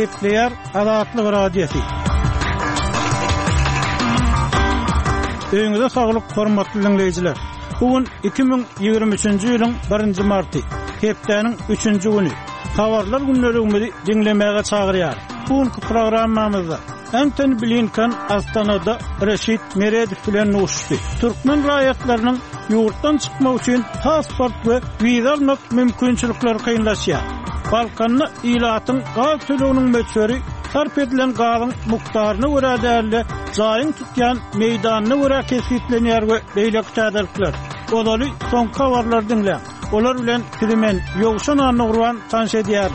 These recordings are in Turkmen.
Kepler Adatlyk radiosi. Öňüňizde saglyk, hormatly dinleyijiler. Bugün 2023-nji ýylyň 1-nji marty, hepdeniň 3-nji güni. Habarlar günlerimizi dinlemäge çagyrýar. Bugünkü programmamyzda Anthony Blinken Astanada Reşit Meredov bilen uçuşdy. Türkmen raýatlarynyň ýurtdan çykmak üçin pasport we wiza almak mümkinçilikleri kynlaşýar. Balkanna ilatyň gaz töleginiň möçberi sarp edilen gazyň mukdaryna görä däli jaýyň tutýan meýdanyna görä kesiplenýär we beýle täderlikler. Olaly soňky habarlar dinle. Olar bilen Krimen ýogşan anygrywan tanış edýär.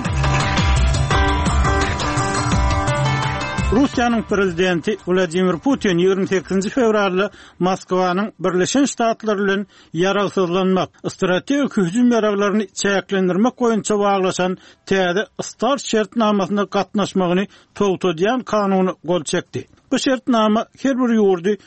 Russiýanyň prezidenti Vladimir Putin 28 fevralda Moskwanyň Birleşen Ştatlary bilen ýaragsızlanmak, strategik hüjüm ýaraglaryny çäklendirmek boýunça baglaşan täze START şertnamasyna gatnaşmagyny togtadýan kanuny gol çekdi. Bu şertnama her bir ýurdy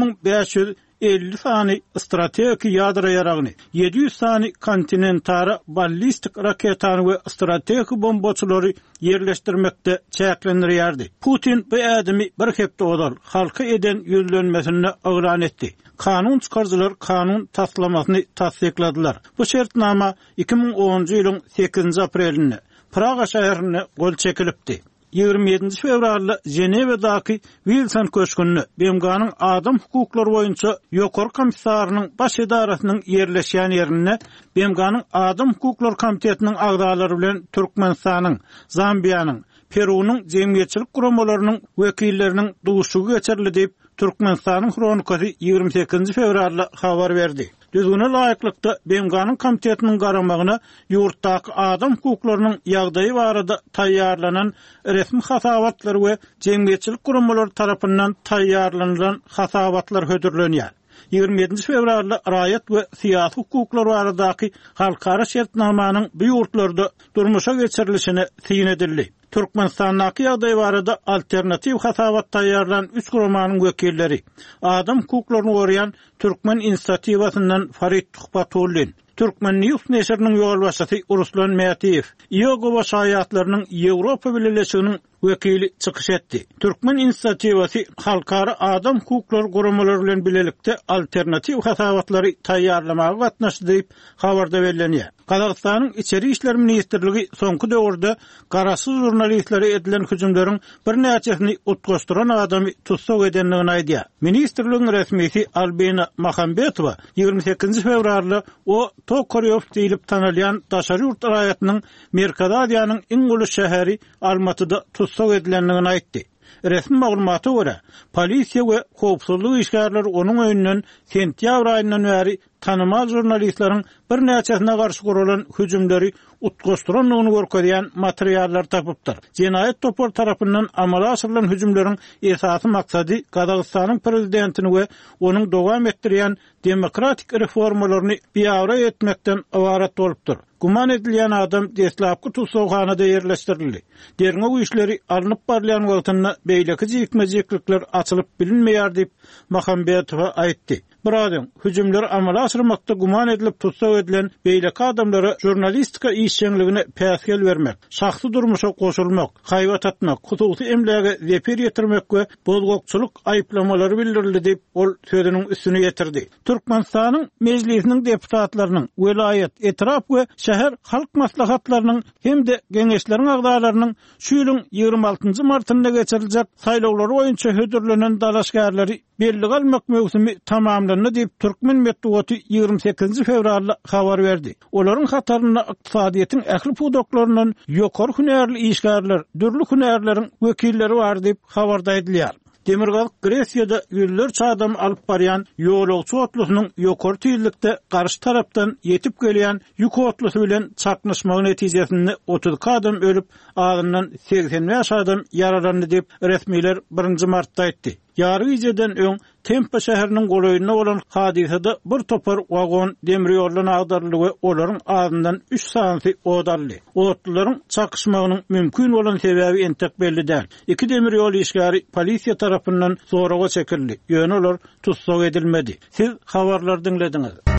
1550 sany strategik ýadra ýaragyny, 700 sany kontinentara ballistik raketany we strategik bombaçylary yerleşdirmekde çäklendirýärdi. Putin bu ädimi bir hepde odal halka eden ýüzlenmesini aglan etdi. Kanun çykarjylar kanun taslamasyny tasdikladylar. Bu şertnama 2010-njy ýylyň 8 aprelinde Praga şäherine gol çekilipdi. 27 fevralda Jenewadaky Wilson köşkünü BMG'nyň adam hukuklary boýunça ýokary komissarynyň baş edarasynyň yerleşýän ýerine BMG'nyň adam hukuklary komitetiniň agdalary bilen Türkmenistanyň, Zambiýanyň, Perunyň jemgyýetçilik guramalarynyň wekilleriniň duşugy geçerli diýip Türkmenistanyň Kronikasy 28 fevralda habar berdi. Düzgüne laýyklykda BMG'nyň komitetiniň garamagyna ýurtdaky adam hukuklarynyň ýagdaýy barada taýýarlanan resmi hasabatlar we jemgyýetçilik guramalary tarapyndan taýýarlanan hasabatlar hödürlenýär. 27 fevralda raýat we siýasy hukuklary baradaky halkara şertnamanyň bu ýurtlarda durmuşa geçirilişine syň edildi. Türkmenistanyň ýagdaýy barada alternativ hasabat taýýarlanan 3 guramanyň wekilleri, adam hukuklaryny goraýan Türkmen inisiatiwasyndan Farid Tuhbatullin, Türkmen News neşriniň ýol başçysy Ruslan Mätiýew, Ýegowa şaýatlarynyň Ýewropa Birleşiginiň wekili çykyş etdi. Türkmen inisiatiwasy halkara adam hukuklary guramalary bilen bilelikde alternativ hasabatlary taýýarlamagy gatnaşdy diýip habarda berilýär. Kazakstanyň İçeri işler ministrligi soňky döwürde garaşsyz jurnalistlere edilen hüjümleriň bir näçesini utgaşdyran adamy tutsak edenligini aýdýar. Ministrligiň resmisi Albina Mahambetowa 28 fevralda o Tokaryov diýilip tanalýan daşary ýurt raýatynyň Merkez Aziýanyň iň uly şäheri Almatyda tutsak edilenligini aýtdy. Resmi maglumata görä, polisiýa we howpsuzlyk işgärleri onuň öňünden sentýabr aýyndan bäri tanymaz jurnalistlaryň bir näçesine garşy guralan hüjümleri utgaşdyranlygyny görkezýän materiallar tapypdyr. Jenaýet topar tarapyndan amala aşyrylan hüjümleriň esasy maksady Kazakstanyň prezidentini we onuň dowam etdirýän demokratik reformalaryny biýawra etmekden ibaret bolupdyr. Guman edilýän adam desläpki tutsakhanada ýerleşdirildi. Derňe bu işleri alınıp barlayan wagtynda beýleki jikmejiklikler açylyp bilinmeýär diýip Mahambetowa aýtdy. Birazdan hüjümleri amala aşyrmakda guman edilip tutsak edilen beýleki adamlara jurnalistika işçiligine päsgel bermek, şahsy durmuşa goşulmak, haýbat atmak, hususy emläge zeper ýetirmek we bozgokçuluk aýplamalary bildirildi diýip ol sözüniň üstüne ýetirdi. Türkmenistanyň mejlisiniň deputatlarynyň welayet, etraf we şäher halk maslahatlarynyň hem-de geňeşleriň agdalarynyň şu ýylyň 26 martynda geçiriljek saýlawlary boýunça hödürlenen dalaşgärleri belli almak mewsimi tamamlandy diýip Türkmen Medeniýeti 28 fevralda habar berdi. Olaryň hatarına iqtisadiýetin ähli pudoklarynyň ýokary hünärli işgärler, dürli hünärleriň wekilleri bar diýip habarda edilýär. Demirgalyk Gresiýada ýüzlerçe adam alyp barýan ýolagçy otlusynyň ýokary tezlikde garşy tarapdan ýetip gelýän ýük otlusy bilen çaknaşmagy netijesinde 30 adam ölüp, agyndan 80 adam yaralandy diýip resmiler 1 martda aýtdy. Ýary geceden öň Tempa şäheriniň golaýyna bolan hadisede bir topar wagon demir ýoluna agdaryldy we olaryň agyndan 3 sansy odaldy. Otlaryň çakışmagynyň mümkin bolan sebäbi entek belli däl. 2 demir ýol işgäri polisiýa tarapyndan soraga çekildi. Ýöne olar tutsak edilmedi. Siz habarlar dinlediňiz.